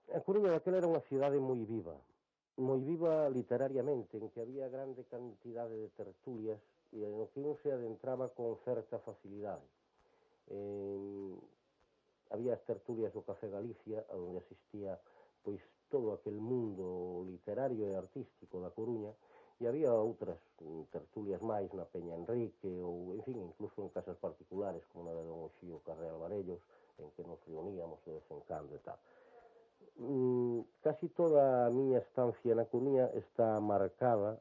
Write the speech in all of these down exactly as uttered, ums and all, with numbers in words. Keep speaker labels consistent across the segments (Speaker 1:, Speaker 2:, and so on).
Speaker 1: A Coruña daquela era unha cidade moi viva, moi viva literariamente, en que había grande cantidade de tertulias e no que un se adentraba con certa facilidade. Eh, había as tertulias do Café Galicia, onde asistía pois todo aquel mundo literario e artístico da Coruña, e había outras tertulias máis na Peña Enrique, ou, en fin, incluso en casas particulares, como na de Don Oxío Carré Alvarellos, en que nos reuníamos de vez en cando e tal. Mm, casi toda a miña estancia na Coruña está marcada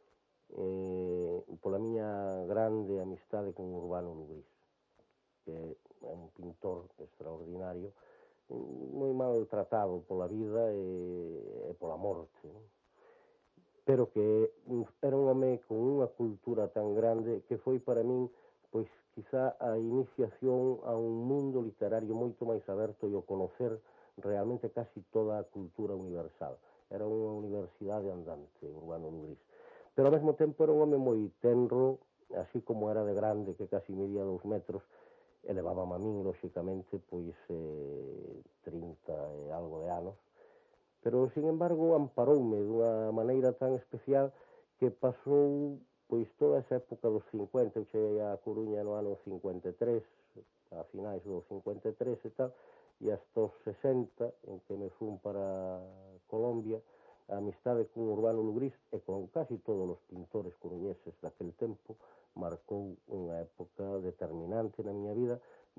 Speaker 1: eh, pola miña grande amistade con Urbano Lugrís, que é un pintor extraordinario, moi mal tratado pola vida e, e pola morte, non? Pero que era un home con unha cultura tan grande que foi para min, pois, quizá a iniciación a un mundo literario moito máis aberto e o conocer realmente casi toda a cultura universal. Era unha universidade andante, Urbano Lugrís. Pero ao mesmo tempo era un home moi tenro, así como era de grande, que casi medía dous metros, elevábame a min, lóxicamente, pois eh, trinta e algo de anos, pero, sin embargo, amparoume dunha maneira tan especial que pasou, pois, toda esa época dos cincuenta, eu cheguei a Coruña no ano cincuenta e tres, a finais do cincuenta e tres e tal, e hasta os sesenta, en que me fun para Colombia, a amistade con Urbano Lugrís e con casi todos os pintores coruñeses daquel tempo marcou unha época determinante na miña vida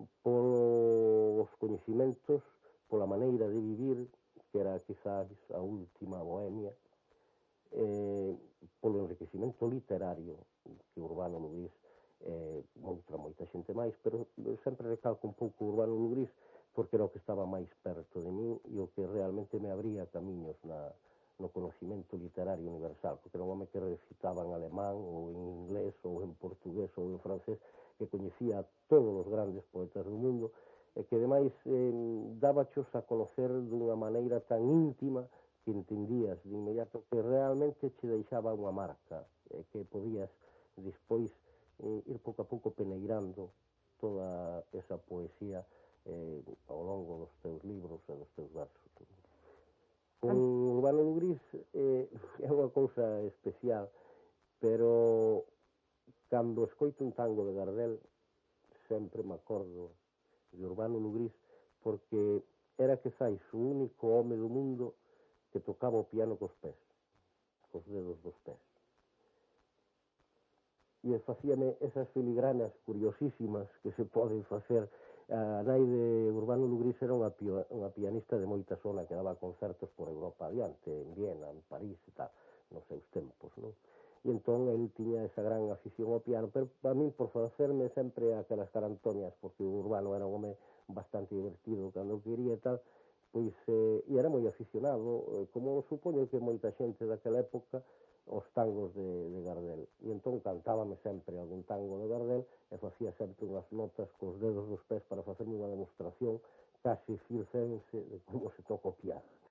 Speaker 1: polos coñecimentos, pola maneira de vivir, que era quizás a última bohemia, eh, polo enriquecimento literario que Urbano Lugrís, eh, outra moita xente máis, pero sempre recalco un pouco Urbano Lugrís porque era o que estaba máis perto de mí e o que realmente me abría camiños na, no conocimento literario universal, porque era un home que recitaba en alemán ou en inglés ou en portugués ou en francés, que coñecía a todos os grandes poetas do mundo e que ademais eh, dábachos a conocer dunha maneira tan íntima que entendías de inmediato que realmente che deixaba unha marca e que podías despois eh, ir pouco a pouco peneirando toda esa poesía eh, ao longo dos teus libros e dos teus versos. Con Urbano Lugrís eh, é unha cousa especial, pero cando escoito un tango de Gardel sempre me acordo de Urbano Lugrís, porque era quizais o único home do mundo que tocaba o piano cos pés, cos dedos dos pés. E facíame esas filigranas curiosísimas que se poden facer. A nai de Urbano Lugrís era unha, unha pianista de moita zona que daba concertos por Europa adiante, en Viena, en París e tal, nos seus tempos, non? E entón el tiña esa gran afición ao piano, pero a min por facerme sempre aquelas carantoñas, porque o Urbano era un home bastante divertido cando quería e tal, pois, eh, e era moi aficionado, eh, como supoño que moita xente daquela época, os tangos de, de Gardel. E entón cantábame sempre algún tango de Gardel e facía sempre unhas notas cos dedos dos pés para facerme unha demostración casi circense de como se toca o piano.